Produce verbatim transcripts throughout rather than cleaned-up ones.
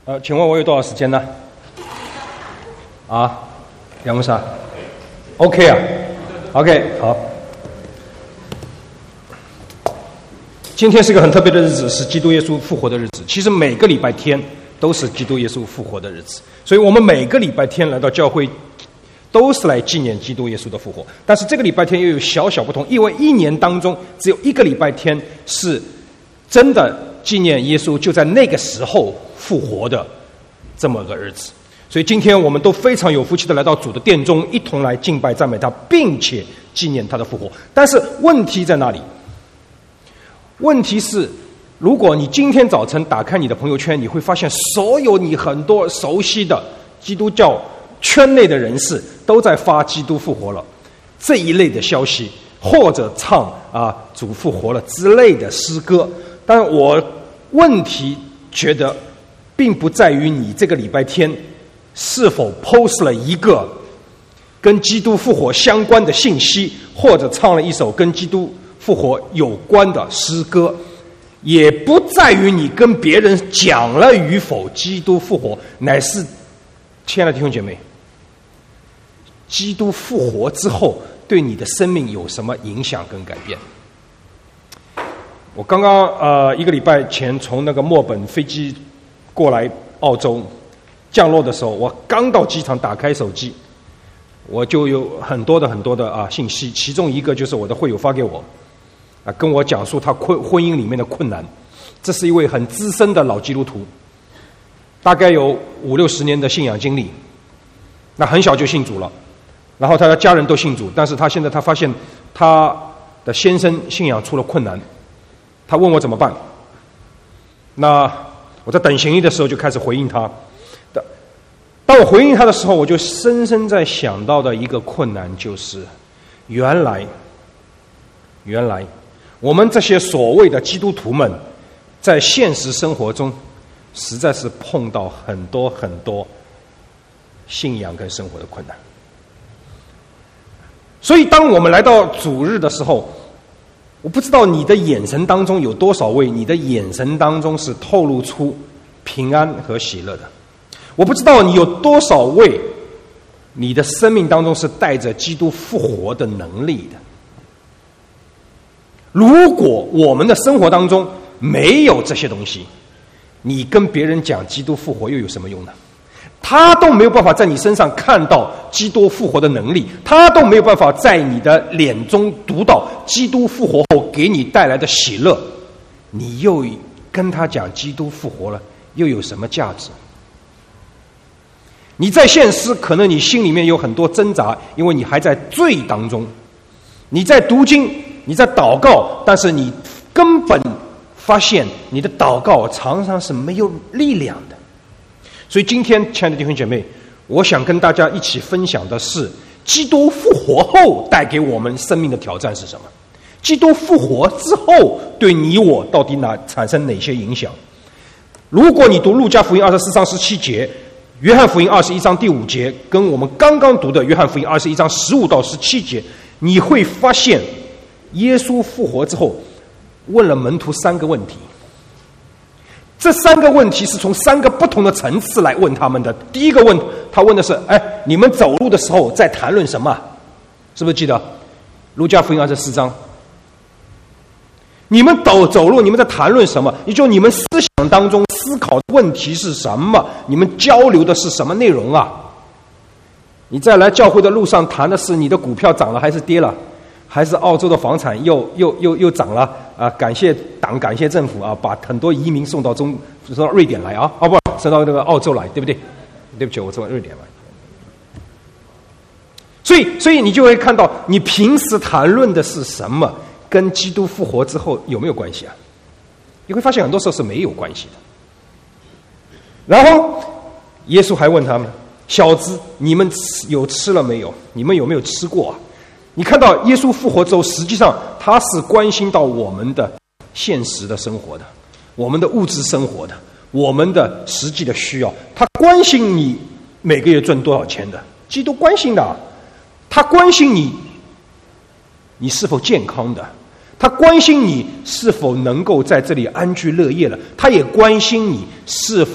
呃，请问我有多少时间呢？啊，梁牧师 ，OK 啊 ，OK， 好。今天是个很特别的日子，是基督耶稣复活的日子。其实每个礼拜天都是基督耶稣复活的日子，所以我们每个礼拜天来到教会，都是来纪念基督耶稣的复活。但是这个礼拜天又有小小不同，因为一年当中只有一个礼拜天是真的纪念耶稣就在那个时候复活的这么个日子。所以今天我们都非常有福气的来到主的殿中，一同来敬拜赞美他，并且纪念他的复活。但是问题在哪里？问题是，如果你今天早晨打开你的朋友圈，你会发现所有你很多熟悉的基督教圈内的人士都在发基督复活了这一类的消息，或者唱啊主复活了之类的诗歌。但我问题觉得并不在于你这个礼拜天是否 post 了一个跟基督复活相关的信息，或者唱了一首跟基督复活有关的诗歌，也不在于你跟别人讲了与否基督复活，乃是亲爱的弟兄姐妹，基督复活之后对你的生命有什么影响跟改变。我刚刚呃一个礼拜前从那个墨本飞机过来澳洲降落的时候，我刚到机场打开手机，我就有很多的很多的啊信息，其中一个就是我的会友发给我啊，跟我讲述他婚婚姻里面的困难。这是一位很资深的老基督徒，大概有五六十年的信仰经历，那很小就信主了，然后他的家人都信主，但是他现在他发现他的先生信仰出了困难，他问我怎么办。那我在等行李的时候就开始回应他。当我回应他的时候，我就深深在想到的一个困难就是，原来原来我们这些所谓的基督徒们在现实生活中实在是碰到很多很多信仰跟生活的困难。所以当我们来到主日的时候，我不知道你的眼神当中有多少位，你的眼神当中是透露出平安和喜乐的。我不知道你有多少位，你的生命当中是带着基督复活的能力的。如果我们的生活当中没有这些东西，你跟别人讲基督复活又有什么用呢？他都没有办法在你身上看到基督复活的能力，他都没有办法在你的脸中读到基督复活后给你带来的喜乐，你又跟他讲基督复活了，又有什么价值？你在现实，可能你心里面有很多挣扎，因为你还在罪当中。你在读经，你在祷告，但是你根本发现你的祷告常常是没有力量的。所以今天，亲爱的弟兄姐妹，我想跟大家一起分享的是，基督复活后带给我们生命的挑战是什么？基督复活之后对你我到底哪产生哪些影响？如果你读路加福音二十四章十七节，约翰福音二十一章第五节，跟我们刚刚读的约翰福音二十一章十五到十七节，你会发现耶稣复活之后问了门徒三个问题。这三个问题是从三个不同的层次来问他们的。第一个问，他问的是，哎，你们走路的时候在谈论什么？是不是记得路加福音二十四章？你们走走路，你们在谈论什么？也就你们思想当中思考的问题是什么？你们交流的是什么内容啊？你在来教会的路上谈的是你的股票涨了还是跌了，还是澳洲的房产又又又又涨了啊？感谢党，感谢政府啊，把很多移民送到中送到瑞典来啊，哦不，送到那个澳洲来，对不对？对不起，我送到瑞典来。所以，所以你就会看到，你平时谈论的是什么？跟基督复活之后有没有关系啊？你会发现很多时候是没有关系的。然后耶稣还问他们，小子，你们有吃了没有？你们有没有吃过啊？你看到耶稣复活之后，实际上他是关心到我们的现实的生活的，我们的物质生活的，我们的实际的需要。他关心你每个月赚多少钱的，基督关心的。他关心你你是否健康的，他关心你是否能够在这里安居乐业了，他也关心你是否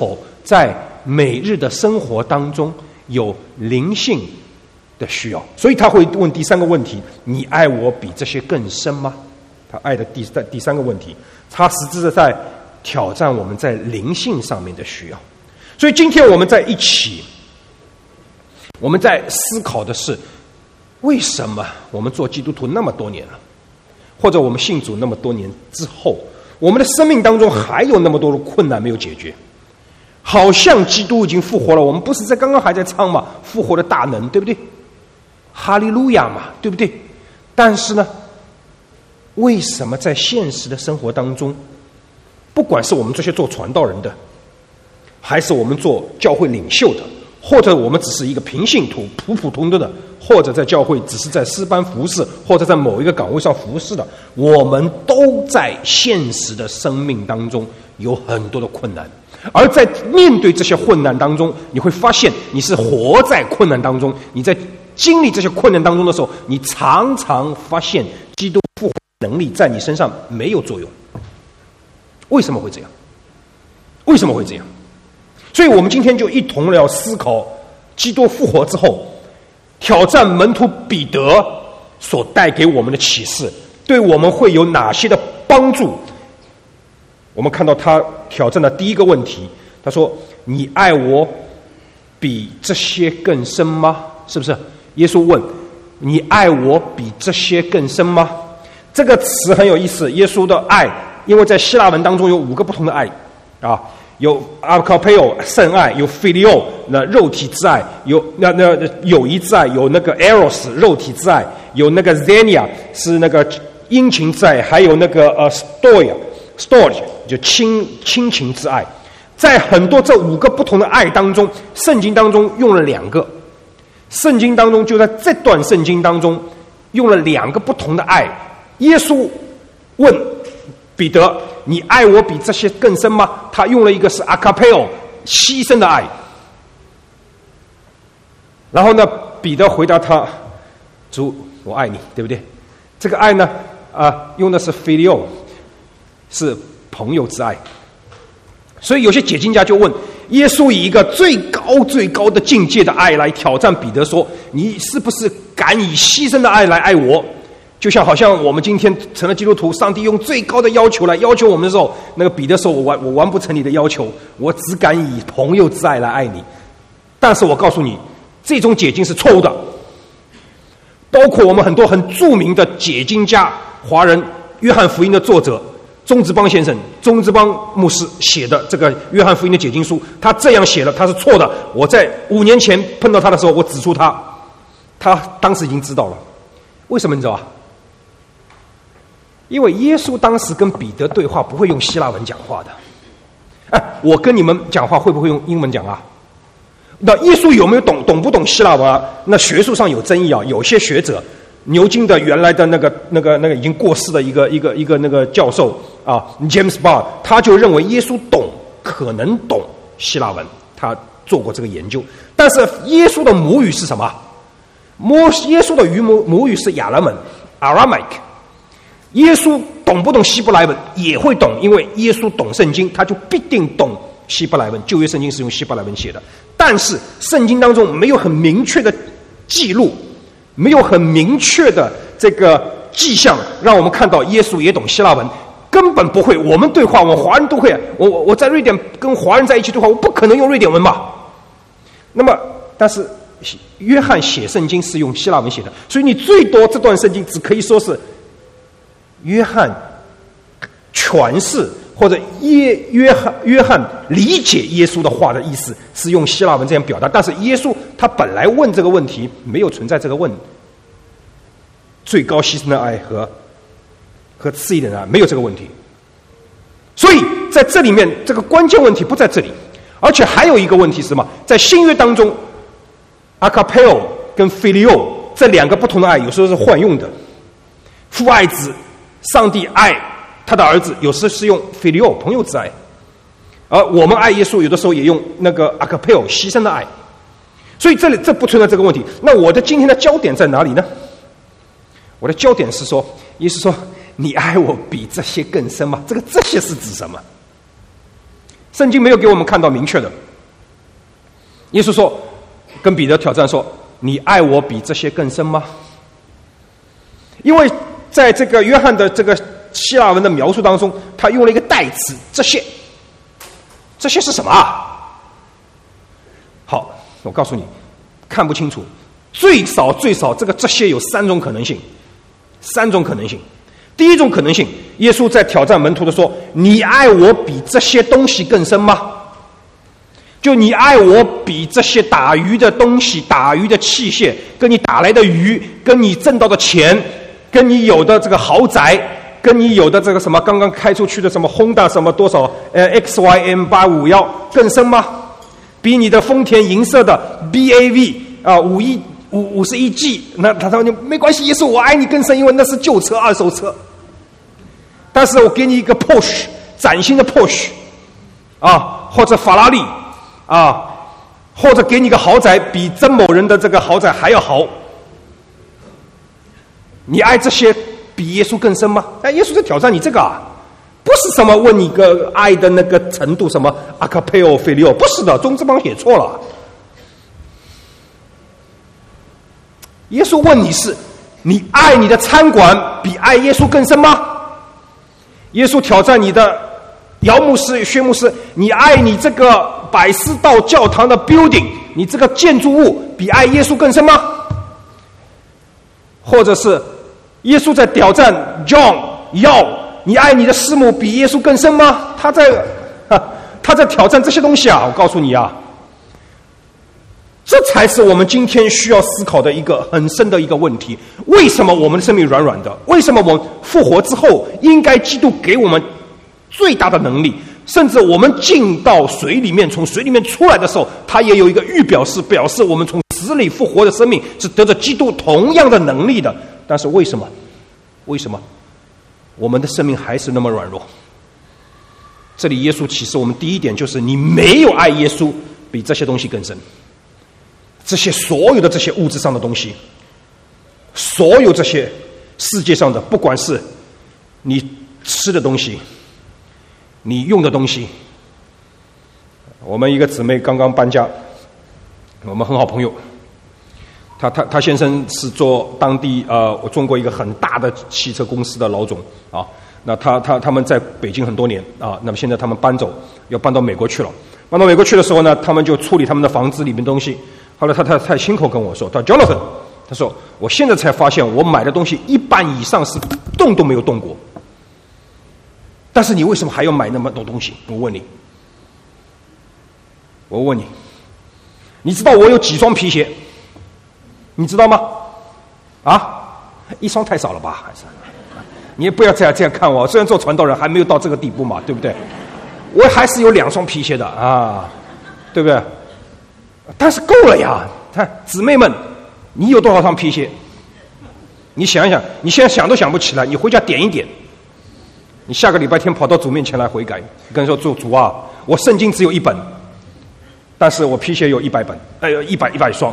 在每日的生活当中有灵性的需要，所以他会问第三个问题：你爱我比这些更深吗？他爱的第第三个问题，他实质是在挑战我们在灵性上面的需要。所以今天我们在一起，我们在思考的是，为什么我们做基督徒那么多年了，或者我们信主那么多年之后，我们的生命当中还有那么多的困难没有解决？好像基督已经复活了，我们不是在刚刚还在唱嘛，复活的大能，对不对？哈利路亚嘛，对不对？但是呢，为什么在现实的生活当中，不管是我们这些做传道人的，还是我们做教会领袖的，或者我们只是一个平信徒普普通通的，或者在教会只是在诗班服侍，或者在某一个岗位上服侍的，我们都在现实的生命当中有很多的困难。而在面对这些困难当中，你会发现你是活在困难当中，你在经历这些困难当中的时候，你常常发现基督复活能力在你身上没有作用。为什么会这样？为什么会这样？所以我们今天就一同要思考基督复活之后，挑战门徒彼得所带给我们的启示，对我们会有哪些的帮助？我们看到他挑战的第一个问题，他说：你爱我比这些更深吗？是不是？耶稣问：你爱我比这些更深吗？这个词很有意思，耶稣的爱，因为在希腊文当中有五个不同的爱啊，有 agapeo 圣爱，有 phileo 那肉体之爱，有那那友谊之爱，有那个 eros 肉体之爱，有那个 xenia 是那个殷勤之爱，还有那个呃 storge storge 就亲亲情之爱。在很多这五个不同的爱当中，圣经当中用了两个，圣经当中就在这段圣经当中用了两个不同的爱。耶稣问彼得：你爱我比这些更深吗？他用了一个是 agapeo 牺牲的爱。然后呢，彼得回答他：主，我爱你，对不对？这个爱呢，啊、呃，用的是 phileo 是朋友之爱。所以有些解经家就问，耶稣以一个最高最高的境界的爱来挑战彼得说，你是不是敢以牺牲的爱来爱我？就像好像我们今天成了基督徒，上帝用最高的要求来要求我们的时候，那个彼得说，我完我完不成你的要求，我只敢以朋友之爱来爱你。但是我告诉你，这种解经是错误的。包括我们很多很著名的解经家，华人约翰福音的作者钟志邦先生，钟志邦牧师写的这个约翰福音的解经书，他这样写了，他是错的。我在五年前碰到他的时候，我指出他，他当时已经知道了。为什么你知道啊？因为耶稣当时跟彼得对话不会用希腊文讲话的。哎，我跟你们讲话会不会用英文讲啊？那耶稣有没有懂懂不懂希腊文啊？那学术上有争议啊。有些学者，牛津的原来的那个那个那个已经过世的一个一个一个那个教授啊 ，James Barr， 他就认为耶稣懂，可能懂希腊文，他做过这个研究。但是耶稣的母语是什么？摩耶稣的语母母语是亚兰文 （Aramaic）。耶稣懂不懂希伯来文？也会懂，因为耶稣懂圣经，他就必定懂希伯来文。旧约圣经是用希伯来文写的，但是圣经当中没有很明确的记录，没有很明确的这个迹象，让我们看到耶稣也懂希腊文，根本不会。我们对话，我们华人都会。我我我在瑞典跟华人在一起对话，我不可能用瑞典文嘛。那么，但是约翰写圣经是用希腊文写的，所以你最多这段圣经只可以说是约翰诠释，或者耶约翰约翰理解耶稣的话的意思是用希腊文这样表达，但是耶稣他本来问这个问题没有存在这个问最高牺牲的爱和和次一点的爱，没有这个问题。所以在这里面这个关键问题不在这里，而且还有一个问题是什么？在新约当中 agapeo 跟 phileo 这两个不同的爱有时候是换用的。父爱子，上帝爱他的儿子，有时是用 phileo 朋友之爱，而我们爱耶稣有的时候也用那个 agapeo 牺牲的爱。所以这里这不存在这个问题。那我的今天的焦点在哪里呢？我的焦点是说，耶稣说你爱我比这些更深吗？这个这些是指什么？圣经没有给我们看到明确的， 耶稣说，跟彼得挑战说，你爱我比这些更深吗？因为在这个约翰的这个希腊文的描述当中，他用了一个代词，这些，这些是什么啊？好，我告诉你，看不清楚，最少最少这个这些有三种可能性，三种可能性。第一种可能性，耶稣在挑战门徒的说，你爱我比这些东西更深吗？就你爱我比这些打鱼的东西、打鱼的器械，跟你打来的鱼，跟你挣到的钱，跟你有的这个豪宅，跟你有的这个什么刚刚开出去的什么 Honda 什么多少呃 X Y M 八五一更深吗？比你的丰田银色的 B A V 啊五一五五十一 G， 那他说没关系，耶稣我爱你更深，因为那是旧车二手车。但是我给你一个 Porsche 崭新的 Porsche 啊，或者法拉利啊，或者给你个豪宅比曾某人的这个豪宅还要豪，你爱这些比耶稣更深吗？哎，耶稣在挑战你这个啊，不是什么问你个爱的那个程度，什么阿卡佩欧菲利欧，不是的，中字旁写错了。耶稣问你是，你爱你的餐馆比爱耶稣更深吗？耶稣挑战你的姚牧师、薛牧师，你爱你这个百思道教堂的 building， 你这个建筑物比爱耶稣更深吗？或者是耶稣在挑战 John 要你爱你的师母比耶稣更深吗？他在他在挑战这些东西啊！我告诉你啊，这才是我们今天需要思考的一个很深的一个问题。为什么我们的生命软软的？为什么我们复活之后，应该基督给我们最大的能力？甚至我们进到水里面，从水里面出来的时候，它也有一个预表示，表示我们从死里复活的生命是得着基督同样的能力的。但是为什么？为什么我们的生命还是那么软弱？这里耶稣启示我们第一点就是，你没有爱耶稣比这些东西更深。这些所有的这些物质上的东西，所有这些世界上的，不管是你吃的东西，你用的东西。我们一个姊妹刚刚搬家，我们很好朋友，他他他先生是做当地呃，我中国一个很大的汽车公司的老总啊。那他他他们在北京很多年啊，那么现在他们搬走，要搬到美国去了。搬到美国去的时候呢，他们就处理他们的房子里面的东西。后来他他他亲口跟我说，他 Jonathan， 他说我现在才发现，我买的东西一半以上是动都没有动过。但是你为什么还要买那么多东西？我问你，我问你，你知道我有几双皮鞋？你知道吗？啊，一双太少了吧？还是你也不要这样这样看我。虽然做传道人还没有到这个地步嘛，对不对？我还是有两双皮鞋的啊，对不对？但是够了呀！看姊妹们，你有多少双皮鞋？你想一想，你现在想都想不起来，你回家点一点。你下个礼拜天跑到主面前来悔改，跟说主主啊，我圣经只有一本，但是我皮鞋有一百本，哎呦，一百一百双，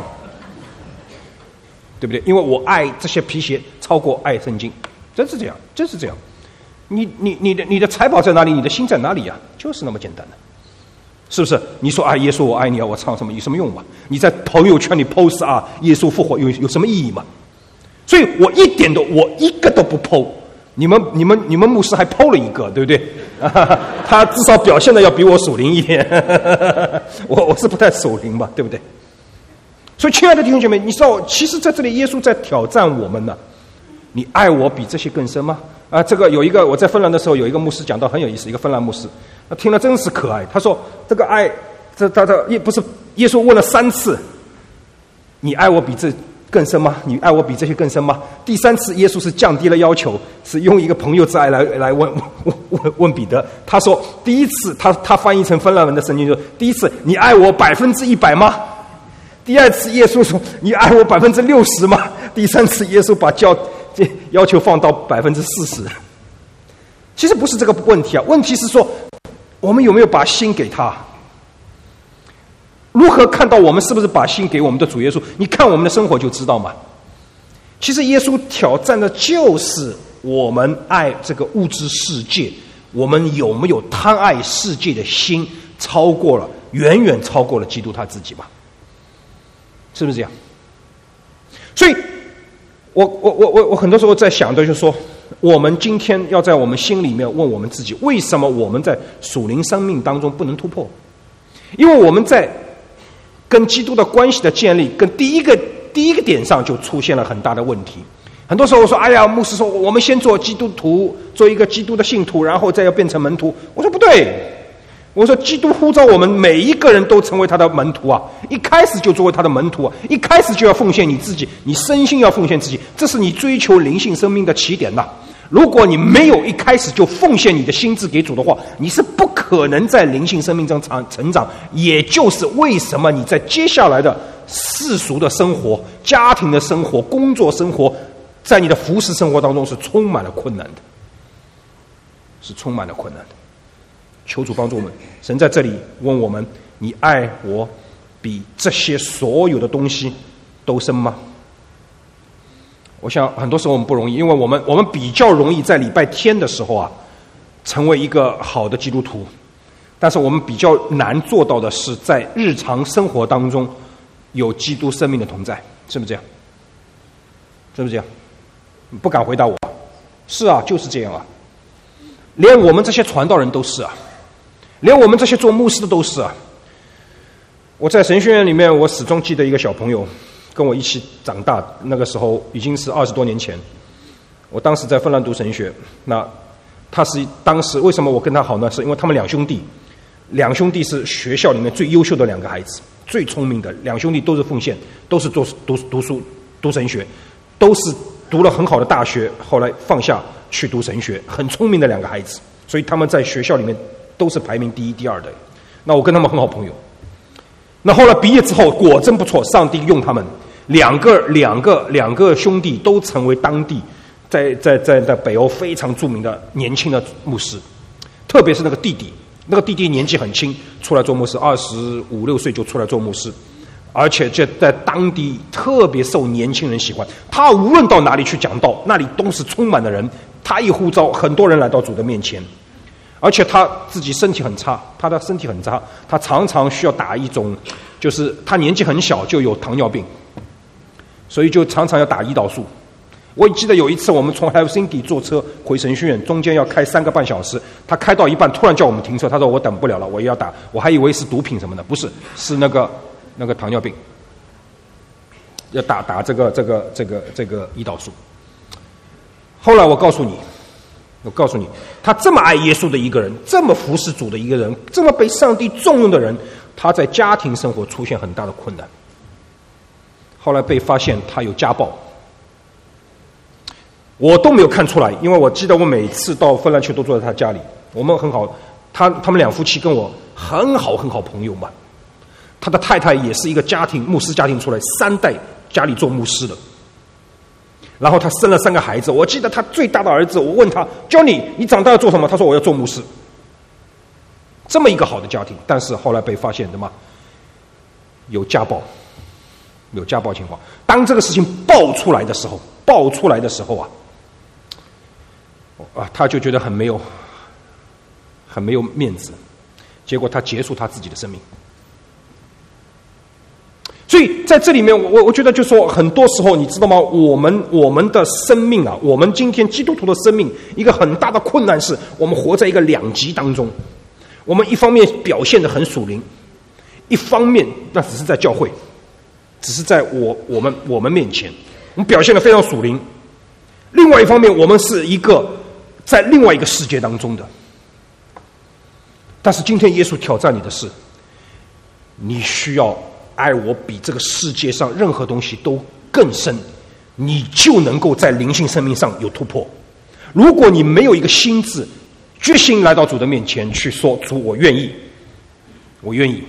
对不对？因为我爱这些皮鞋超过爱圣经，真是这样，真是这样。你你你的你的财宝在哪里？你的心在哪里呀、啊？就是那么简单的。是不是？你说啊，耶稣我爱你啊，我唱什么有什么用嘛？你在朋友圈里 post 啊，耶稣复活有有什么意义嘛？所以我一点都我一个都不 po。你们你们你们牧师还 po 了一个，对不对？啊、他至少表现的要比我属灵一点。我我是不太属灵嘛，对不对？所以亲爱的弟兄姐妹，你知道，其实在这里耶稣在挑战我们呢。你爱我比这些更深吗？啊，这个有一个我在芬兰的时候，有一个牧师讲到很有意思，一个芬兰牧师。他听了真是可爱。他说：“这个爱，这他他也不是耶稣问了三次，你爱我比这更深吗？你爱我比这些更深吗？”第三次，耶稣是降低了要求，是用一个朋友之爱来来问问问问彼得。他说：“第一次，他他翻译成芬兰文的圣经说，第一次你爱我百分之一百吗？第二次，耶稣说你爱我百分之六十吗？第三次，耶稣把教要求放到百分之四十。其实不是这个问题啊，问题是说。”我们有没有把心给他？如何看到我们是不是把心给我们的主耶稣？你看我们的生活就知道嘛。其实耶稣挑战的就是我们爱这个物质世界，我们有没有贪爱世界的心，超过了，远远超过了基督他自己嘛。 是不是这样？所以我我我我我很多时候在想的就是说，我们今天要在我们心里面问我们自己，为什么我们在属灵生命当中不能突破？因为我们在跟基督的关系的建立，跟第一个第一个点上就出现了很大的问题。很多时候我说，哎呀，牧师说我们先做基督徒，做一个基督的信徒，然后再要变成门徒。我说不对，我说基督呼召我们每一个人都成为他的门徒啊，一开始就作为他的门徒啊，一开始就要奉献你自己，你身心要奉献自己，这是你追求灵性生命的起点呐。如果你没有一开始就奉献你的心智给主的话，你是不可能在灵性生命中成长。也就是为什么你在接下来的世俗的生活、家庭的生活、工作生活，在你的服事生活当中是充满了困难的，是充满了困难的。求主帮助我们。神在这里问我们：你爱我比这些所有的东西都深吗？我想很多时候我们不容易，因为我们我们比较容易在礼拜天的时候啊，成为一个好的基督徒，但是我们比较难做到的是在日常生活当中有基督生命的同在，是不是这样？是不是这样？不敢回答我。是啊，就是这样啊。连我们这些传道人都是啊，连我们这些做牧师的都是啊。我在神学院里面，我始终记得一个小朋友，跟我一起长大，那个时候已经是二十多年前。我当时在芬兰读神学，那他是当时为什么我跟他好呢？是因为他们两兄弟，两兄弟是学校里面最优秀的两个孩子，最聪明的两兄弟都是奉献，都是做读读书读神学，都是读了很好的大学，后来放下去读神学，很聪明的两个孩子，所以他们在学校里面都是排名第一、第二的。那我跟他们很好朋友。那后来毕业之后，果真不错，上帝用他们两个、两个、两个兄弟都成为当地在在在在北欧非常著名的年轻的牧师，特别是那个弟弟，那个弟弟年纪很轻，出来做牧师，二十五六岁就出来做牧师。而且这在当地特别受年轻人喜欢，他无论到哪里去讲道，那里都是充满了人，他一呼召，很多人来到主的面前。而且他自己身体很差，他的身体很差，他常常需要打一种，就是他年纪很小就有糖尿病，所以就常常要打胰岛素。我记得有一次我们从 Helsinki 坐车回神学院，中间要开三个半小时，他开到一半突然叫我们停车，他说我等不了了，我也要打，我还以为是毒品什么的，不是，是那个那个糖尿病，要打打这个这个这个这个胰岛素。后来我告诉你，我告诉你，他这么爱耶稣的一个人，这么服侍主的一个人，这么被上帝重用的人，他在家庭生活出现很大的困难。后来被发现他有家暴，我都没有看出来，因为我记得我每次到芬兰去都坐在他家里，我们很好，他他们两夫妻跟我很好很好朋友嘛。他的太太也是一个家庭牧师家庭出来，三代家里做牧师的。然后他生了三个孩子，我记得他最大的儿子，我问他 Johnny 你长大要做什么？他说我要做牧师。这么一个好的家庭，但是后来被发现什么？有家暴，有家暴情况。当这个事情爆出来的时候，爆出来的时候啊，啊，他就觉得很没有，很没有面子，结果他结束他自己的生命。所以在这里面，我我觉得就说，很多时候你知道吗？我们我们的生命啊，我们今天基督徒的生命，一个很大的困难是我们活在一个两极当中。我们一方面表现得很属灵，一方面那只是在教会，只是在我我们我们面前，我们表现得非常属灵。另外一方面，我们是一个在另外一个世界当中的。但是今天耶稣挑战你的是，你需要爱我比这个世界上任何东西都更深，你就能够在灵性生命上有突破。如果你没有一个心志，决心来到主的面前去说，主我愿意，我愿意，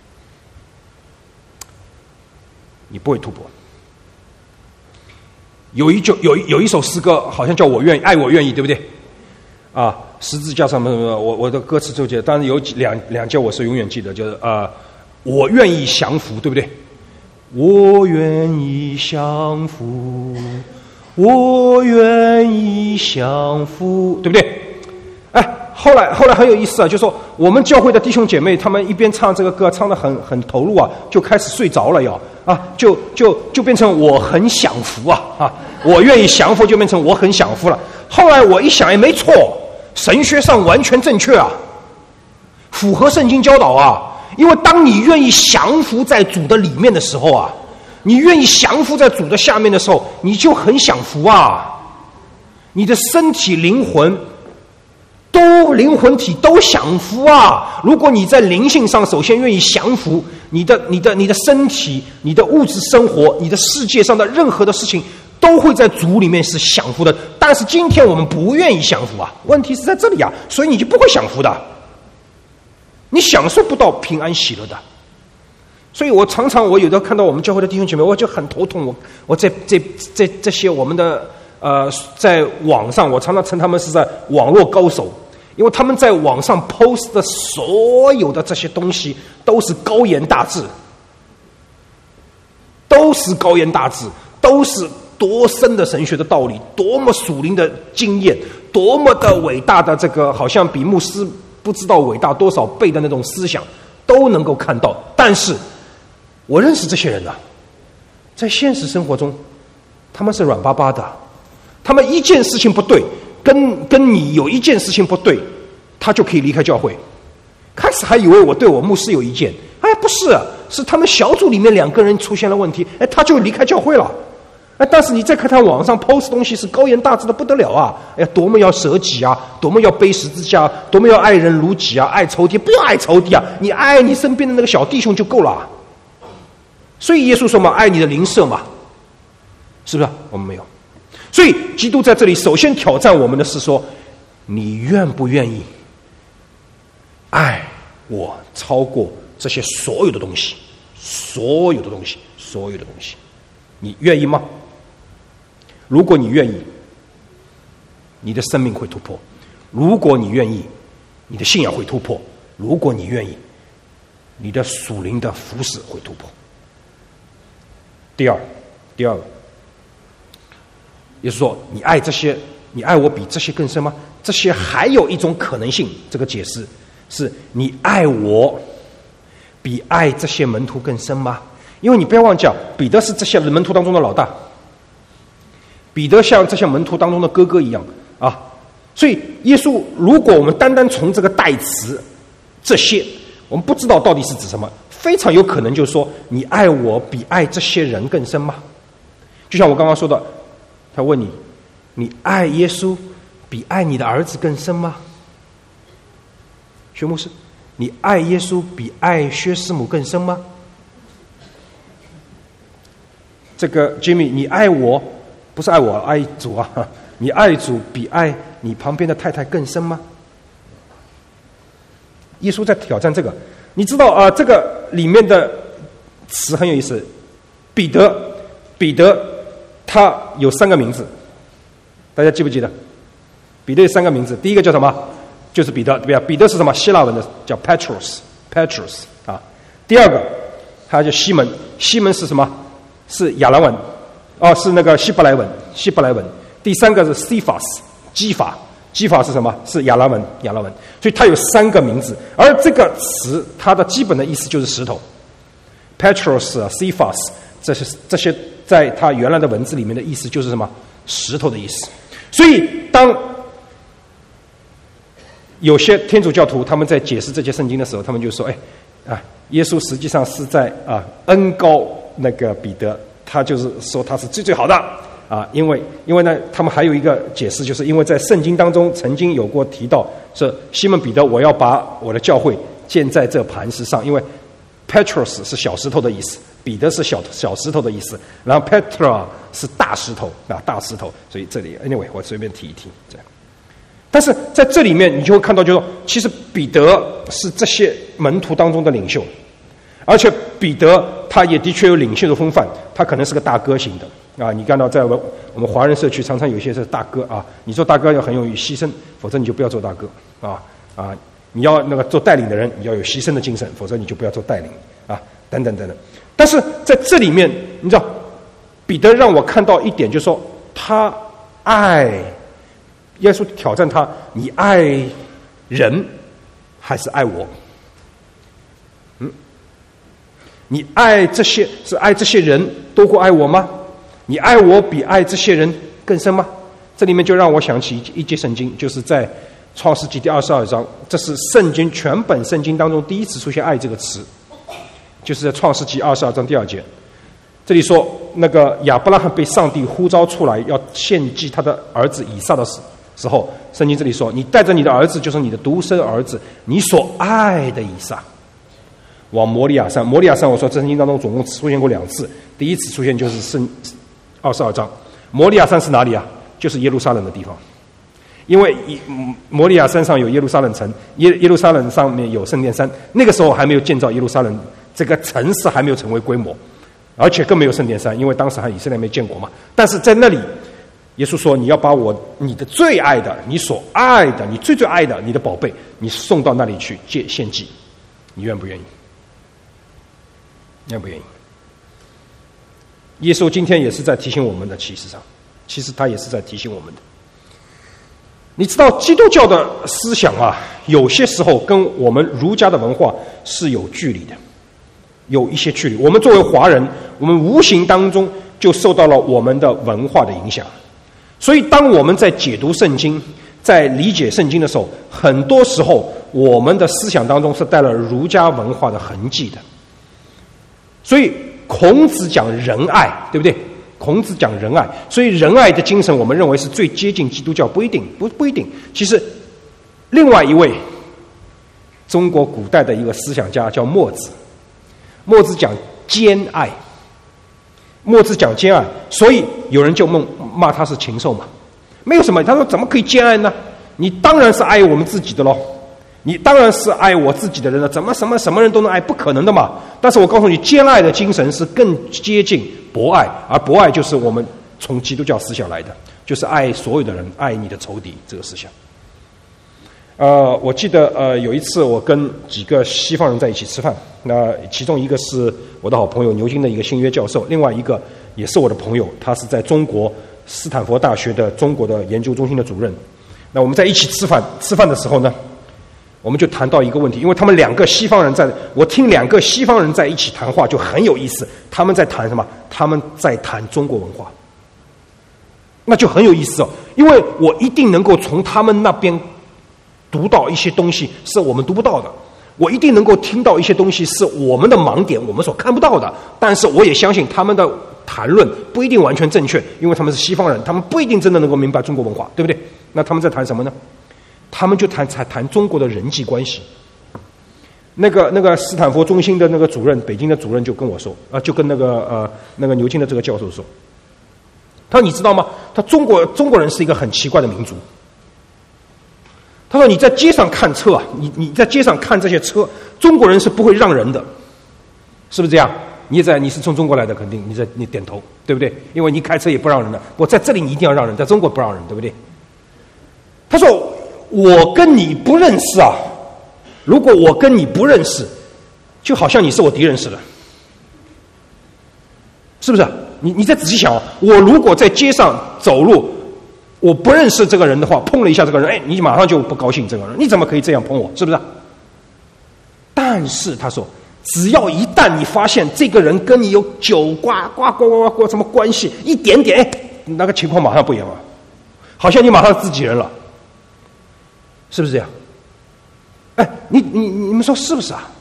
你不会突破。有一句有有一首诗歌，好像叫我愿意，爱我愿意，对不对？啊，十字架上面，我我的歌词就记得，当然有两两句我是永远记得，就是啊。呃我愿意降服，对不对？我愿意降服，我愿意降服，对不对？哎，后来后来很有意思啊，就说我们教会的弟兄姐妹，他们一边唱这个歌，唱得很很投入啊，就开始睡着了要啊，就就就变成我很享福啊啊，我愿意降服就变成我很享福了。后来我一想，也没错，神学上完全正确啊，符合圣经教导啊。因为当你愿意降服在主的里面的时候啊，你愿意降服在主的下面的时候，你就很享福啊。你的身体、灵魂都灵魂体都享福啊！如果你在灵性上首先愿意降服，你的、你的、你的身体、你的物质生活、你的世界上的任何的事情，都会在主里面是享福的。但是今天我们不愿意降服啊，问题是在这里啊，所以你就不会享福的，你享受不到平安喜乐的。所以我常常我有的看到我们教会的弟兄姐妹，我就很头痛。我我在这这这些我们的呃，在网上，我常常称他们是在网络高手，因为他们在网上 post 的所有的这些东西都是高言大志，都是高言大志，都是多深的神学的道理，多么属灵的经验，多么的伟大的这个，好像比牧师不知道伟大多少倍的那种思想，都能够看到。但是我认识这些人啊，在现实生活中他们是软巴巴的，他们一件事情不对，跟跟你有一件事情不对，他就可以离开教会。开始还以为我对我牧师有意见，哎，不是啊，是他们小组里面两个人出现了问题，哎，他就离开教会了。哎，但是你再看他网上 post 东西是高言大志的不得了啊！哎，多么要舍己啊，多么要背十字架，多么要爱人如己啊，爱仇敌不要爱仇敌啊，你爱你身边的那个小弟兄就够了。所以耶稣说嘛，爱你的邻舍嘛，是不是？我们没有。所以基督在这里首先挑战我们的是说，你愿不愿意爱我超过这些所有的东西，所有的东西，所有的东西，你愿意吗？如果你愿意，你的生命会突破；如果你愿意，你的信仰会突破；如果你愿意，你的属灵的服事会突破。第二，第二个，也就是说，你爱这些，你爱我比这些更深吗？这些还有一种可能性，这个解释是你爱我比爱这些门徒更深吗？因为你不要忘记，彼得是这些门徒当中的老大，彼得像这些门徒当中的哥哥一样啊。所以耶稣，如果我们单单从这个代词这些，我们不知道到底是指什么，非常有可能就是说，你爱我比爱这些人更深吗？就像我刚刚说的，他问你，你爱耶稣比爱你的儿子更深吗？薛牧师，你爱耶稣比爱薛师母更深吗？这个 Jimmy， 你爱我，不是爱我，爱主啊！你爱主比爱你旁边的太太更深吗？耶稣在挑战这个，你知道啊、呃？这个里面的词很有意思。彼得，彼得他有三个名字，大家记不记得？彼得有三个名字，第一个叫什么？就是彼得，对吧？彼得是什么？希腊文的叫 Petros，Petros 啊。第二个，他叫西门，西门是什么？是亚兰文，哦，是那个希伯来文，希伯来文。第三个是 Cephas， 基法，基法是什么？是亚兰文，亚兰文。所以它有三个名字，而这个词它的基本的意思就是石头。Petros 啊 ，Cephas， 这些这些在它原来的文字里面的意思就是什么？石头的意思。所以当有些天主教徒他们在解释这些圣经的时候，他们就说：“哎，啊，耶稣实际上是在啊恩高那个彼得，他就是说他是最最好的啊，因为因为呢，他们还有一个解释，就是因为在圣经当中曾经有过提到，说西门彼得，我要把我的教会建在这磐石上，因为 Petros 是小石头的意思，彼得是小小石头的意思，然后 Petra 是大石头啊，大石头，所以这里 anyway 我随便提一提这样。但是在这里面，你就会看到，就是说，其实彼得是这些门徒当中的领袖，而且彼得他也的确有领袖的风范，他可能是个大哥型的啊。你看到在我们华人社区，常常有一些是大哥啊。你做大哥要很有牺牲，否则你就不要做大哥啊啊！你要那个做带领的人，你要有牺牲的精神，否则你就不要做带领啊，等等等等。但是在这里面，你知道，彼得让我看到一点，就是说他爱。耶稣挑战他：你爱人还是爱我？嗯， 你爱这些是爱这些人多过爱我吗？你爱我比爱这些人更深吗？这里面就让我想起一节圣经，就是在创世纪第二十二章，这是圣经全本圣经当中第一次出现爱这个词，就是在创世纪二十二章第二节。这里说那个亚伯拉罕被上帝呼召出来要献祭他的儿子以撒的时候，圣经这里说，你带着你的儿子，就是你的独生儿子，你所爱的以撒，往摩利亚山。摩利亚山我说圣经当中总共出现过两次，第一次出现就是圣二十二章。摩利亚山是哪里啊？就是耶路撒冷的地方，因为摩利亚山上有耶路撒冷城，耶耶路撒冷上面有圣殿山，那个时候还没有建造耶路撒冷这个城市，还没有成为规模，而且更没有圣殿山，因为当时还以色列没建国嘛。但是在那里，耶稣说：“你要把我你的最爱的、你所爱的、你最最爱的、你的宝贝，你送到那里去献献祭，你愿不愿意？愿不愿意？”耶稣今天也是在提醒我们的，其实上，其实他也是在提醒我们的。你知道基督教的思想啊，有些时候跟我们儒家的文化是有距离的，有一些距离。我们作为华人，我们无形当中就受到了我们的文化的影响。所以当我们在解读圣经，在理解圣经的时候，很多时候我们的思想当中是带了儒家文化的痕迹的。所以孔子讲仁爱，对不对？孔子讲仁爱，所以仁爱的精神我们认为是最接近基督教，不一定，不不一定。其实另外一位中国古代的一个思想家叫墨子，墨子讲兼爱，墨子讲兼爱，所以有人就骂他是禽兽嘛，没有什么，他说怎么可以兼爱呢？你当然是爱我们自己的咯，你当然是爱我自己的人了，怎么什么什么人都能爱？不可能的嘛。但是我告诉你，兼爱的精神是更接近博爱，而博爱就是我们从基督教思想来的，就是爱所有的人，爱你的仇敌这个思想。呃，我记得呃有一次我跟几个西方人在一起吃饭，那其中一个是我的好朋友牛津的一个新约教授，另外一个也是我的朋友，他是在中国斯坦福大学的中国的研究中心的主任。那我们在一起吃饭吃饭的时候呢，我们就谈到一个问题，因为他们两个西方人在，我听两个西方人在一起谈话就很有意思。他们在谈什么？他们在谈中国文化，那就很有意思哦。因为我一定能够从他们那边读到一些东西是我们读不到的，我一定能够听到一些东西是我们的盲点，我们所看不到的。但是我也相信他们的谈论不一定完全正确，因为他们是西方人，他们不一定真的能够明白中国文化，对不对？那他们在谈什么呢？他们就谈谈谈中国的人际关系。那个那个斯坦福中心的那个主任，北京的主任就跟我说，啊、呃，就跟那个呃那个牛津的这个教授说，他说你知道吗？他中国中国人是一个很奇怪的民族。他说你在街上看车啊，你你在街上看这些车，中国人是不会让人的，是不是这样？你也在，你是从中国来的，肯定你在你点头，对不对？因为你开车也不让人的，我在这里你一定要让人，在中国不让人，对不对？他说我跟你不认识啊，如果我跟你不认识，就好像你是我敌人似的，是不是？你你再仔细想啊，我如果在街上走路，我不认识这个人的话，碰了一下这个人，哎，你马上就不高兴，这个人你怎么可以这样碰我，是不是？但是他说，只要一旦你发现这个人跟你有酒瓜瓜瓜瓜瓜什么关系，一点点，哎，那个情况马上不一样了，好像你马上自己人了。是不是这样？哎，你你你们说是不是啊？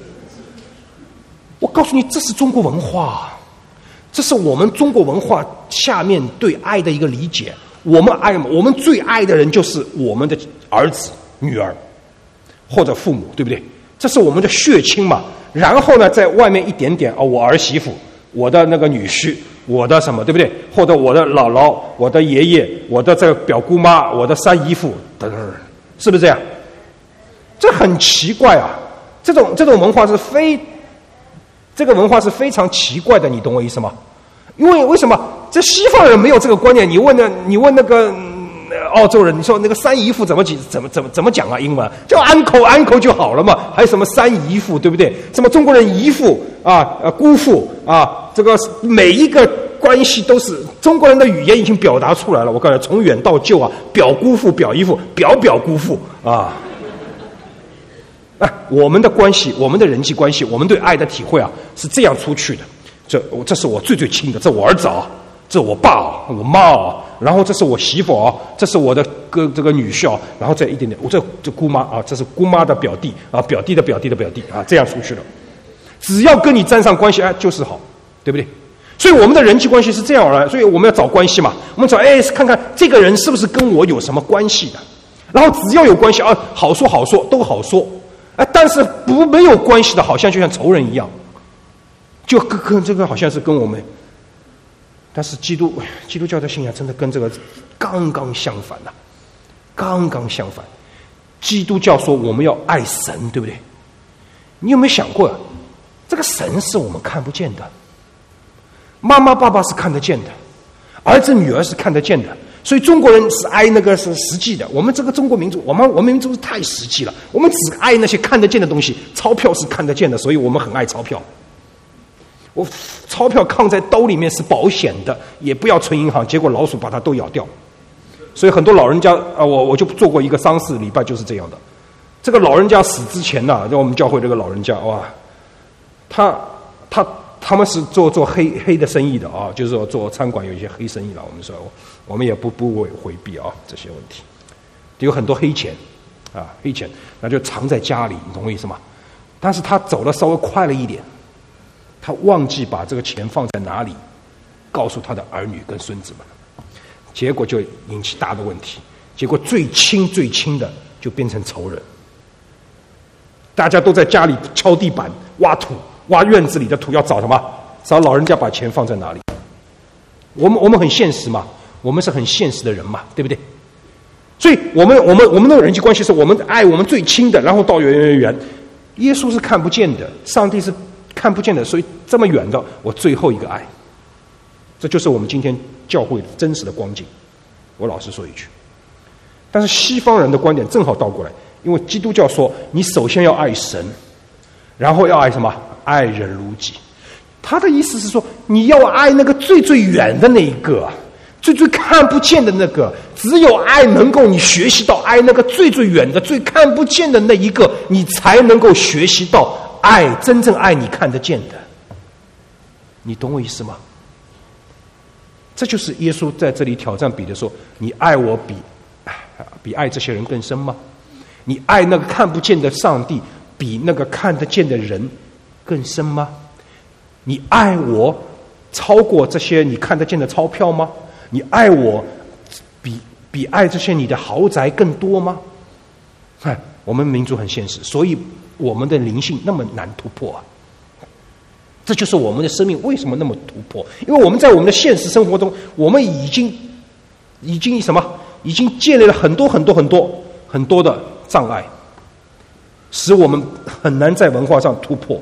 我告诉你，这是中国文化，这是我们中国文化下面对爱的一个理解。我们爱，我们最爱的人就是我们的儿子、女儿或者父母，对不对？这是我们的血亲嘛。然后呢，在外面一点点啊、哦，我儿媳妇、我的那个女婿、我的什么，对不对？或者我的姥姥、我的爷爷、我的这个表姑妈、我的三姨父等等。是不是这样？这很奇怪啊！这种这种文化是非，这个文化是非常奇怪的，你懂我意思吗？因为为什么这西方人没有这个观念？你问那，你问那个、嗯、澳洲人，你说那个三姨父怎么怎么怎么怎么讲啊？英文叫 uncle uncle 就好了嘛，还有什么三姨父，对不对？什么中国人姨父啊、呃姑父啊，这个每一个关系都是中国人的语言已经表达出来了。我告诉你，从远到旧啊，表姑父、表姨父、表表姑父啊， 啊，我们的关系，我们的人际关系，我们对爱的体会啊，是这样出去的。这这是我最最亲的，这我儿子啊，这我爸啊，我妈啊，然后这是我媳妇啊，这是我的哥这个女婿啊，然后再一点点，我这这姑妈啊，这是姑妈的表弟啊，表弟的表弟的表弟啊，这样出去了。只要跟你沾上关系，哎，就是好，对不对？所以我们的人际关系是这样而来，所以我们要找关系嘛，我们找哎，看看这个人是不是跟我有什么关系的，然后只要有关系啊，好说好说都好说，哎，但是不没有关系的，好像就像仇人一样。就跟跟这个好像是跟我们，但是基督基督教的信仰真的跟这个刚刚相反呐、啊，刚刚相反。基督教说我们要爱神，对不对？你有没有想过，这个神是我们看不见的，妈妈爸爸是看得见的，儿子女儿是看得见的。所以中国人是爱那个是实际的，我们这个中国民族，我们我们民族是太实际了，我们只爱那些看得见的东西，钞票是看得见的，所以我们很爱钞票。我钞票抗在兜里面是保险的，也不要存银行，结果老鼠把它都咬掉。所以很多老人家啊，我我就做过一个丧事礼拜，就是这样的。这个老人家死之前呐、啊，就我们教会这个老人家哇，他他他们是做做黑黑的生意的啊，就是说做餐馆有一些黑生意了。我们说我们也不不回回避啊这些问题，有很多黑钱啊黑钱，那就藏在家里，你懂我意思吗？但是他走的稍微快了一点。他忘记把这个钱放在哪里，告诉他的儿女跟孙子们，结果就引起大的问题。结果最亲最亲的就变成仇人，大家都在家里敲地板、挖土、挖院子里的土，要找什么？找老人家把钱放在哪里？我们我们很现实嘛，我们是很现实的人嘛，对不对？所以我们我们我们的人际关系是我们爱我们最亲的，然后到远远远远。耶稣是看不见的，上帝是看不见的，所以这么远的，我最后一个爱，这就是我们今天教会真实的光景。我老实说一句，但是西方人的观点正好倒过来，因为基督教说你首先要爱神，然后要爱什么？爱人如己。他的意思是说，你要爱那个最最远的那一个，最最看不见的那个。只有爱能够你学习到爱那个最最远的、最看不见的那一个，你才能够学习到爱真正爱你看得见的。你懂我意思吗？这就是耶稣在这里挑战彼得说：你爱我比比爱这些人更深吗？你爱那个看不见的上帝比那个看得见的人更深吗？你爱我超过这些你看得见的钞票吗？你爱我比比爱这些你的豪宅更多吗？哎，我们民族很现实，所以我们的灵性那么难突破啊。这就是我们的生命为什么那么突破，因为我们在我们的现实生活中，我们已经已经什么已经建立了很多很多很多很多的障碍，使我们很难在文化上突破。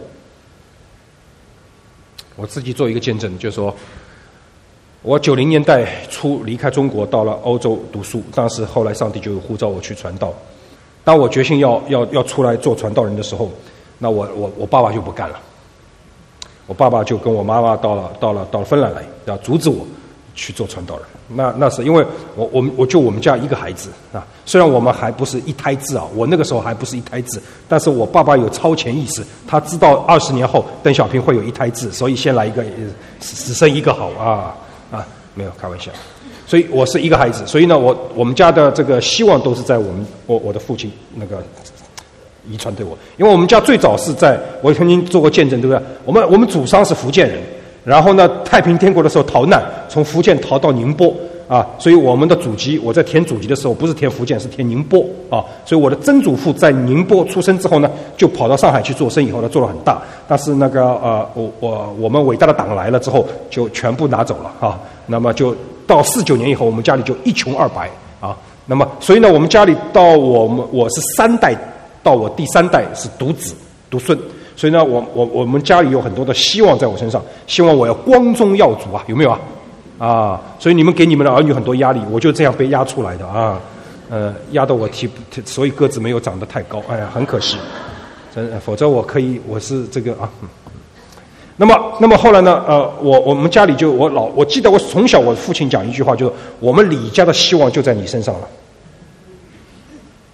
我自己做一个见证，就是说我九零年代初离开中国，到了欧洲读书，当时后来上帝就呼召我去传道。当我决心要要要出来做传道人的时候，那我我我爸爸就不干了。我爸爸就跟我妈妈到了到了到了芬兰来，要阻止我去做传道人。那那是因为我我们我就我们家一个孩子啊，虽然我们还不是一胎制啊，我那个时候还不是一胎制，但是我爸爸有超前意识，他知道二十年后邓小平会有一胎制，所以先来一个只生一个好啊啊，没有开玩笑。所以我是一个孩子，所以呢，我我们家的这个希望都是在我们我我的父亲那个遗传对我，因为我们家最早是在，我曾经做过见证，对不对？我们我们祖上是福建人，然后呢，太平天国的时候逃难，从福建逃到宁波啊，所以我们的祖籍，我在填祖籍的时候不是填福建，是填宁波啊，所以我的曾祖父在宁波出生之后呢，就跑到上海去做生意，后来做了很大，但是那个呃，我我我们伟大的党来了之后，就全部拿走了啊，那么就到四九年以后，我们家里就一穷二白啊，那么所以呢，我们家里到我们我是三代。到我第三代是独子独孙，所以呢，我我我们家里有很多的希望在我身上，希望我要光宗耀祖啊，有没有啊？啊，所以你们给你们的儿女很多压力，我就这样被压出来的啊，呃，压得我提，所以个子没有长得太高，哎呀，很可惜，真，否则我可以，我是这个啊。嗯、那么，那么后来呢？呃，我我们家里就我老，我记得我从小我父亲讲一句话，就是我们李家的希望就在你身上了。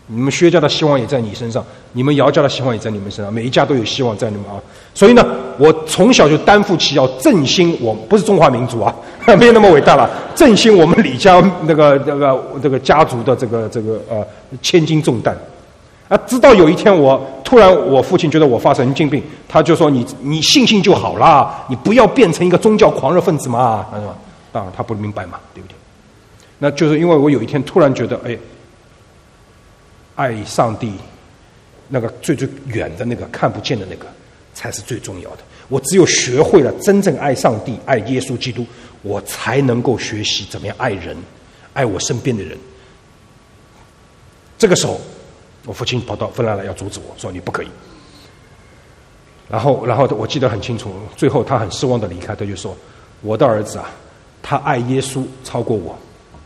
你们薛家的希望也在你身上，你们姚家的希望也在你们身上，每一家都有希望在你们啊。所以呢，我从小就担负起要振兴我不是中华民族啊，没有那么伟大了，振兴我们李家那个那个这个家族的这个这个呃千斤重担啊。直到有一天我突然我父亲觉得我发神经病，他就说你你信信就好啦，你不要变成一个宗教狂热分子嘛，是吧？当然他不明白嘛，对不对？那就是因为我有一天突然觉得，哎。爱上帝，那个最最远的那个看不见的那个，才是最重要的。我只有学会了真正爱上帝、爱耶稣基督，我才能够学习怎么样爱人，爱我身边的人。这个时候，我父亲跑到芬兰来要阻止我说：“你不可以。”然后，然后我记得很清楚，最后他很失望的离开，他就说：“我的儿子啊，他爱耶稣超过我。”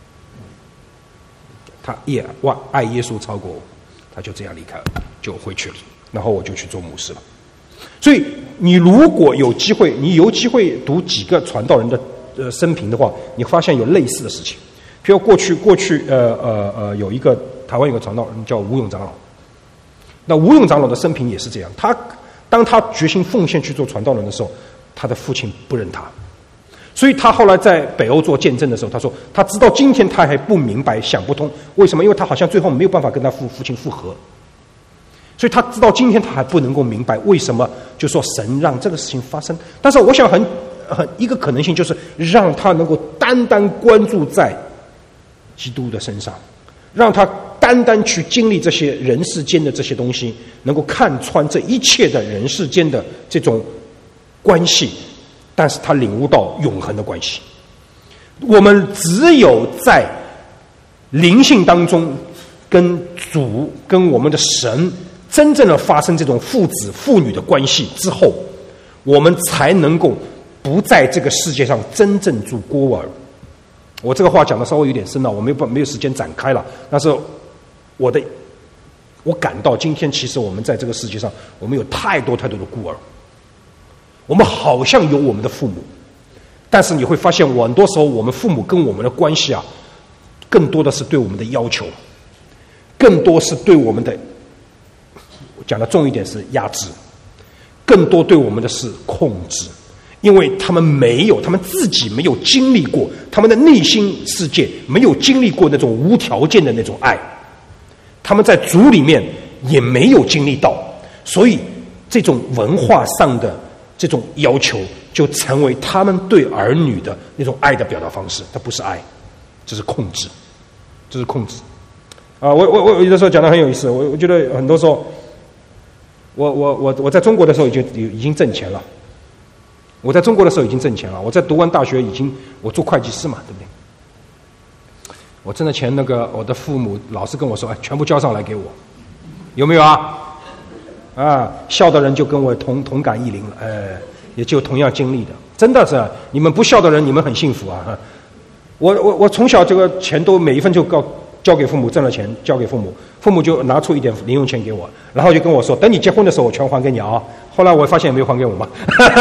他也爱耶稣超过我，他就这样离开了，就回去了。然后我就去做牧师了。所以你如果有机会，你有机会读几个传道人的呃生平的话，你发现有类似的事情。譬如过去过去呃呃呃有一个台湾有个传道人叫吴永长老，那吴永长老的生平也是这样。他当他决心奉献去做传道人的时候，他的父亲不认他。所以他后来在北欧做见证的时候，他说他直到今天他还不明白想不通为什么，因为他好像最后没有办法跟他父父亲复合，所以他直到今天他还不能够明白为什么就说神让这个事情发生。但是我想很很一个可能性就是让他能够单单关注在基督的身上，让他单单去经历这些人世间的这些东西，能够看穿这一切的人世间的这种关系，但是他领悟到永恒的关系。我们只有在灵性当中跟主跟我们的神真正的发生这种父子父女的关系之后，我们才能够不在这个世界上真正做孤儿。我这个话讲的稍微有点深了，我没有没有时间展开了，但是我的我感到今天其实我们在这个世界上，我们有太多太多的孤儿。我们好像有我们的父母，但是你会发现，很多时候我们父母跟我们的关系啊，更多的是对我们的要求，更多是对我们的，讲的重一点是压制，更多对我们的是控制，因为他们没有，他们自己没有经历过，他们的内心世界没有经历过那种无条件的那种爱，他们在主里面也没有经历到，所以这种文化上的这种要求就成为他们对儿女的那种爱的表达方式，它不是爱，这是控制，这是控制。啊，我我我有的时候讲的很有意思，我我觉得很多时候，我我我我在中国的时候已经已经挣钱了，我在中国的时候已经挣钱了，我在读完大学已经我做会计师嘛，对不对？我挣的钱，那个我的父母老是跟我说，哎，全部交上来给我，有没有啊？啊，笑的人就跟我同同感异灵了，哎，也就同样经历的，真的是你们不笑的人，你们很幸福啊！我我我从小这个钱都每一分就交交给父母，挣了钱交给父母，父母就拿出一点零用钱给我，然后就跟我说，等你结婚的时候我全还给你啊！后来我发现也没有还给我嘛，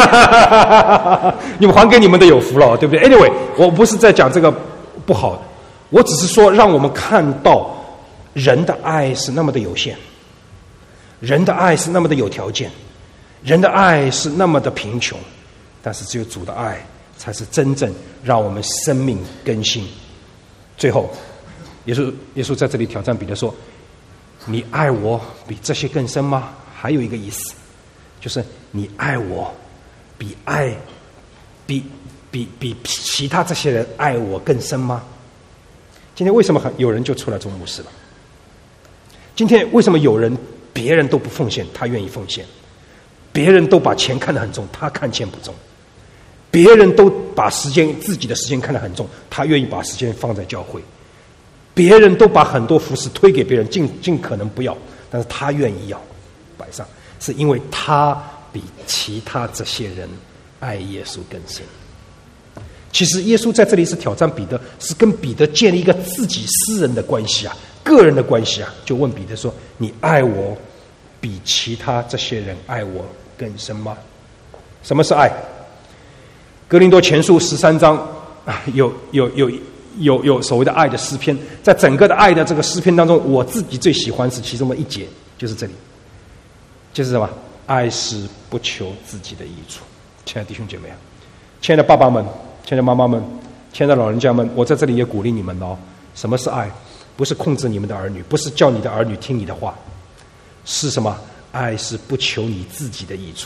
你们还给你们的有福了，对不对 ？Anyway， 我不是在讲这个不好，我只是说让我们看到人的爱是那么的有限。人的爱是那么的有条件，人的爱是那么的贫穷，但是只有主的爱才是真正让我们生命更新。最后，耶稣耶稣在这里挑战彼得说：“你爱我比这些更深吗？”还有一个意思，就是你爱我比爱比比比其他这些人爱我更深吗？今天为什么有人就出来做牧师了？今天为什么有人？别人都不奉献，他愿意奉献；别人都把钱看得很重，他看钱不重；别人都把时间自己的时间看得很重，他愿意把时间放在教会；别人都把很多服事推给别人，尽尽可能不要，但是他愿意要摆上，是因为他比其他这些人爱耶稣更深。其实耶稣在这里是挑战彼得，是跟彼得建立一个自己私人的关系啊，个人的关系啊，就问彼得说：“你爱我比其他这些人爱我更深吗？”什么是爱？哥林多前书十三章啊，有有有有有所谓的爱的诗篇，在整个的爱的这个诗篇当中，我自己最喜欢是其中的一节，就是这里，就是什么？爱是不求自己的益处。亲爱的弟兄姐妹啊，亲爱的爸爸们，亲爱的妈妈们，亲爱的老人家们，我在这里也鼓励你们哦。什么是爱？不是控制你们的儿女，不是叫你的儿女听你的话，是什么？爱是不求你自己的益处。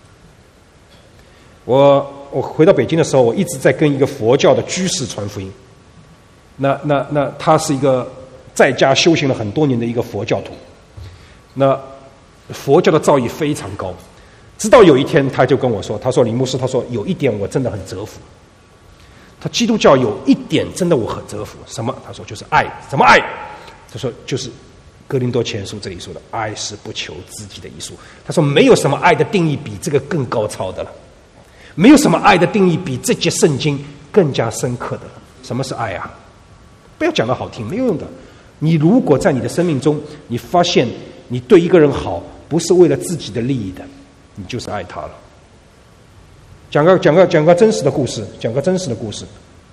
我我回到北京的时候，我一直在跟一个佛教的居士传福音。那那那他是一个在家修行了很多年的一个佛教徒。那佛教的造诣非常高，直到有一天他就跟我说，他说林牧师，他说有一点我真的很折服。他基督教有一点真的我很折服，什么？他说就是爱。什么爱？他说就是哥林多前书这里说的，爱是不求自己的益处。他说没有什么爱的定义比这个更高超的了，没有什么爱的定义比这节圣经更加深刻的了。什么是爱啊？不要讲得好听，没有用的。你如果在你的生命中，你发现你对一个人好不是为了自己的利益的，你就是爱他了。讲个讲个讲个真实的故事，讲个真实的故事。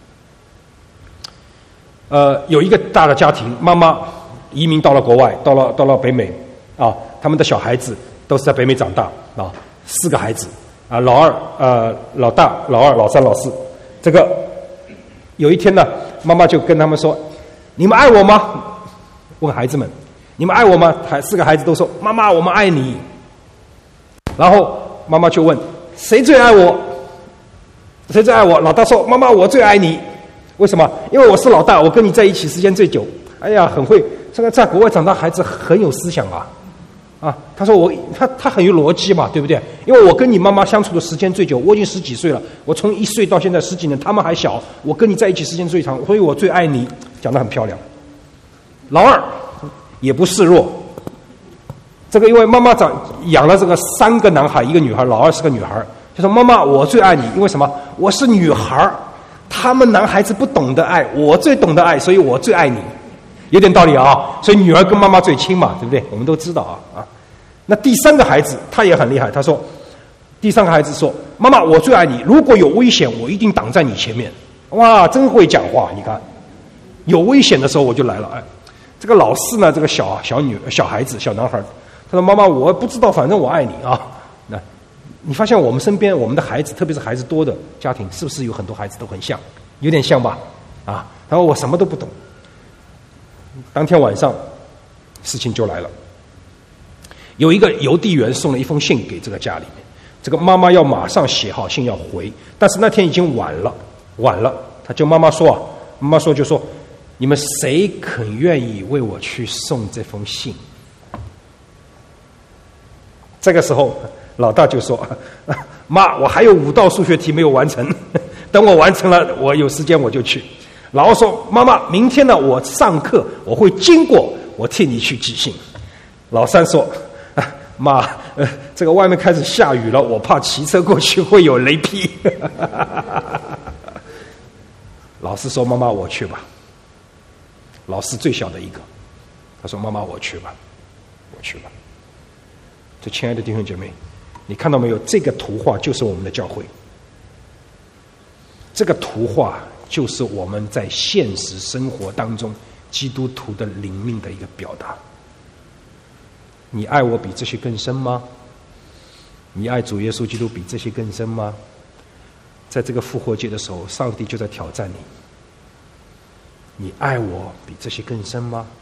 呃，有一个大的家庭，妈妈移民到了国外，到了到了北美啊，他们的小孩子都是在北美长大啊，四个孩子啊，老二呃老大老二老三老四。这个有一天呢，妈妈就跟他们说：“你们爱我吗？”问孩子们：“你们爱我吗？”孩四个孩子都说：“妈妈，我们爱你。”然后妈妈就问：“谁最爱我？谁最爱我？”老大说：“妈妈，我最爱你。为什么？因为我是老大，我跟你在一起时间最久。哎呀，很会。这个在国外长大孩子很有思想啊，啊，他说我他他很有逻辑嘛，对不对？因为我跟你妈妈相处的时间最久，我已经十几岁了，我从一岁到现在十几年，他们还小，我跟你在一起时间最长，所以我最爱你。”讲得很漂亮。老二也不示弱，这个因为妈妈长养了这个三个男孩一个女孩，老二是个女孩，就说妈妈我最爱你，因为什么？我是女孩，他们男孩子不懂得爱，我最懂得爱，所以我最爱你。有点道理啊，所以女儿跟妈妈最亲嘛，对不对？我们都知道啊啊。那第三个孩子他也很厉害，他说，第三个孩子说：“妈妈，我最爱你，如果有危险，我一定挡在你前面。”哇，真会讲话！你看，有危险的时候我就来了。哎，这个老四呢，这个小小女小孩子小男孩，他说：“妈妈，我不知道，反正我爱你啊。”那你发现我们身边我们的孩子，特别是孩子多的家庭，是不是有很多孩子都很像？有点像吧？啊，他说我什么都不懂。当天晚上，事情就来了。有一个邮递员送了一封信给这个家里面，这个妈妈要马上写好信要回，但是那天已经晚了，晚了。他就妈妈说啊，妈妈说就说，你们谁肯愿意为我去送这封信？这个时候，老大就说：“妈，我还有五道数学题没有完成，等我完成了，我有时间我就去。”然后说：“妈妈，明天呢，我上课我会经过，我替你去寄信。”老三说：“啊、妈，呃，这个外面开始下雨了，我怕骑车过去会有雷劈。”老四说：“妈妈，我去吧。”老四最小的一个，他说：“妈妈，我去吧，我去吧。”这亲爱的弟兄姐妹，你看到没有？这个图画就是我们的教会，这个图画就是我们在现实生活当中基督徒的灵命的一个表达。你爱我比这些更深吗？你爱主耶稣基督比这些更深吗？在这个复活节的时候，上帝就在挑战你。你爱我比这些更深吗？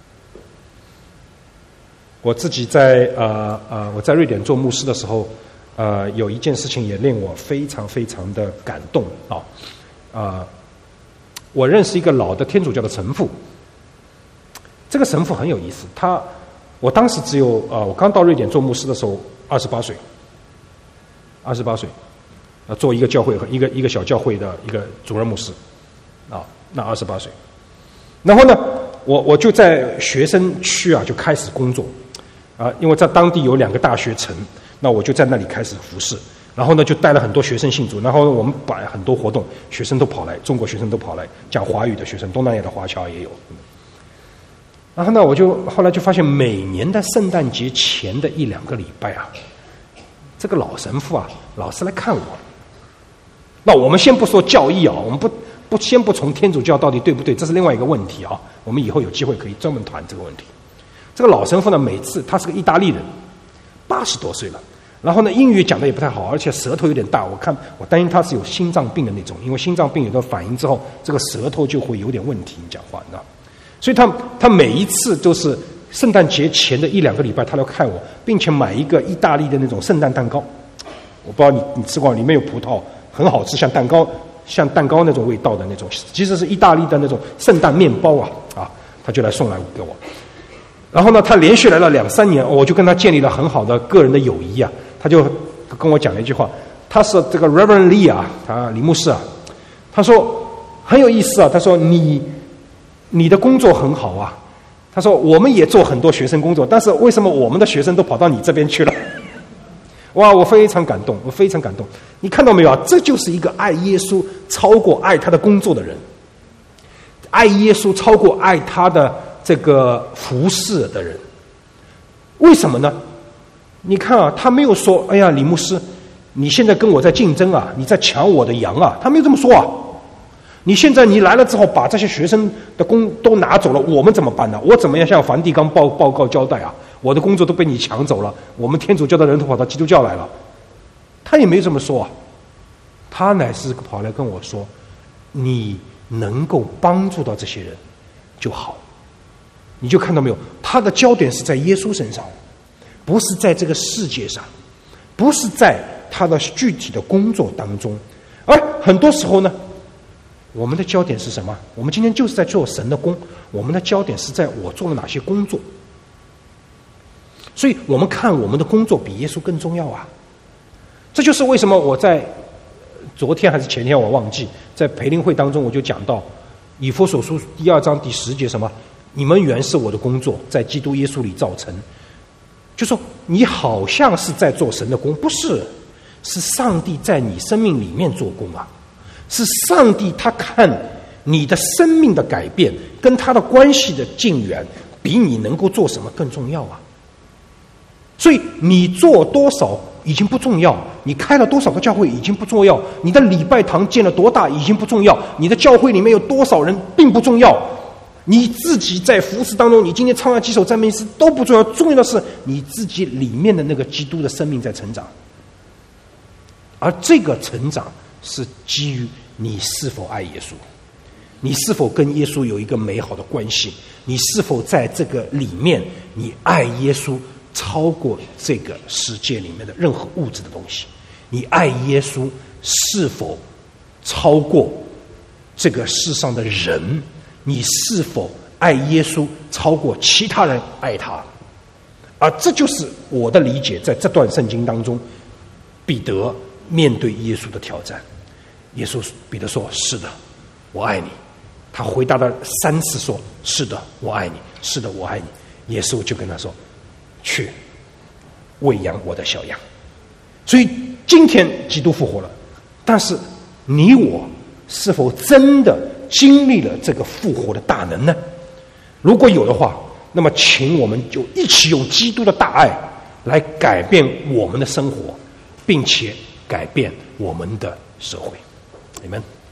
我自己在呃呃我在瑞典做牧师的时候，呃有一件事情也令我非常非常的感动啊啊、呃！我认识一个老的天主教的神父，这个神父很有意思，他我当时只有呃我刚到瑞典做牧师的时候二十八岁，二十八岁，呃做一个教会和一个一个小教会的一个主任牧师，啊那二十八岁，然后呢我我就在学生区啊就开始工作。啊，因为在当地有两个大学城，那我就在那里开始服侍，然后呢就带了很多学生信主，然后我们摆很多活动，学生都跑来，中国学生都跑来，讲华语的学生，东南亚的华侨也有。然后呢，我就后来就发现，每年的圣诞节前的一两个礼拜啊，这个老神父啊，老是来看我。那我们先不说教义啊，我们不不先不从天主教到底对不对，这是另外一个问题啊。我们以后有机会可以专门谈这个问题。这个老神父呢，每次他是个意大利人，八十多岁了，然后呢英语讲的也不太好，而且舌头有点大，我看我担心他是有心脏病的那种，因为心脏病有的反应之后，这个舌头就会有点问题，你讲话，你知道。所以他他每一次都是圣诞节前的一两个礼拜，他都看我，并且买一个意大利的那种圣诞蛋糕。我不知道你你吃过，里面有葡萄，很好吃，像蛋糕像蛋糕那种味道的那种，其实是意大利的那种圣诞面包啊啊，他就来送来给我。然后呢，他连续来了两三年，我就跟他建立了很好的个人的友谊啊。他就跟我讲了一句话，他是这个 Reverend Lee 啊，他李牧师啊，他说很有意思啊，他说你你的工作很好啊，他说我们也做很多学生工作，但是为什么我们的学生都跑到你这边去了？哇，我非常感动，我非常感动。你看到没有啊？这就是一个爱耶稣超过爱他的工作的人，爱耶稣超过爱他的这个服侍的人。为什么呢？你看啊，他没有说哎呀李牧师你现在跟我在竞争啊，你在抢我的羊啊，他没有这么说啊。你现在你来了之后把这些学生的工都拿走了，我们怎么办呢？我怎么样向梵蒂冈报报告交代啊？我的工作都被你抢走了，我们天主教的人都跑到基督教来了。他也没这么说啊，他乃是跑来跟我说，你能够帮助到这些人就好。你就看到没有，他的焦点是在耶稣身上，不是在这个世界上，不是在他的具体的工作当中。而很多时候呢，我们的焦点是什么？我们今天就是在做神的工，我们的焦点是在我做了哪些工作。所以我们看我们的工作比耶稣更重要啊！这就是为什么我在昨天还是前天我忘记，在培灵会当中我就讲到以弗所书第二章第十节，什么？你们原是我的工作，在基督耶稣里造成。就说你好像是在做神的工，不是，是上帝在你生命里面做工啊！是上帝他看你的生命的改变跟他的关系的近远，比你能够做什么更重要啊！所以你做多少已经不重要，你开了多少个教会已经不重要，你的礼拜堂建了多大已经不重要，你的教会里面有多少人并不重要，你自己在服事当中你今天唱了几首赞美诗都不重要，重要的是你自己里面的那个基督的生命在成长。而这个成长是基于你是否爱耶稣，你是否跟耶稣有一个美好的关系，你是否在这个里面你爱耶稣超过这个世界里面的任何物质的东西，你爱耶稣是否超过这个世上的人，你是否爱耶稣超过其他人爱他。而这就是我的理解，在这段圣经当中彼得面对耶稣的挑战，耶稣彼得说是的我爱你，他回答了三次说是的我爱你，是的我爱你。耶稣就跟他说去喂养我的小羊。所以今天基督复活了，但是你我是否真的经历了这个复活的大能呢？如果有的话，那么请我们就一起用基督的大爱来改变我们的生活，并且改变我们的社会。你们